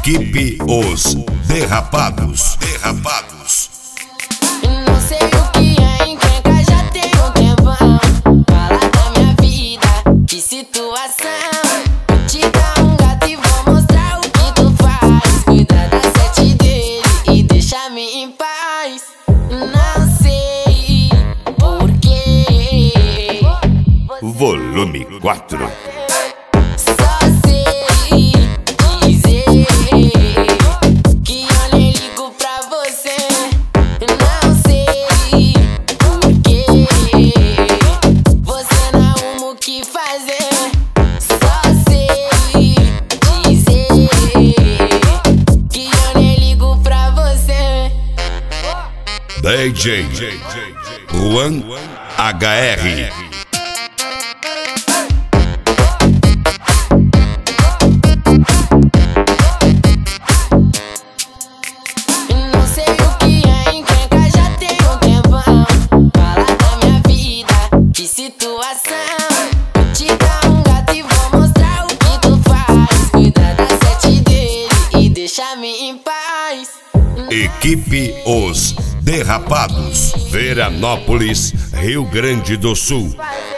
Equipe Os Derrapados. Derrapados. Não sei o que é encrenca, já tem um tempão. Fala da minha vida, que situação. Te dar um gato e vou mostrar o que tu faz. Cuida da sete dele e deixa-me em paz. Não sei porquê. Volume 4. Só sei dizer que eu nem ligo pra você. Não sei porquê você não arruma o que fazer. Só sei dizer que eu nem ligo pra você. DJ Juan HR. Não sei o que é encrenca, já tem um tempão. Fala da minha vida, que situação. Te dar um gato e vou mostrar o que tu faz. Cuida da sete dele e deixa-me em paz. Equipe Os Derrapados. Veranópolis, Rio Grande do Sul.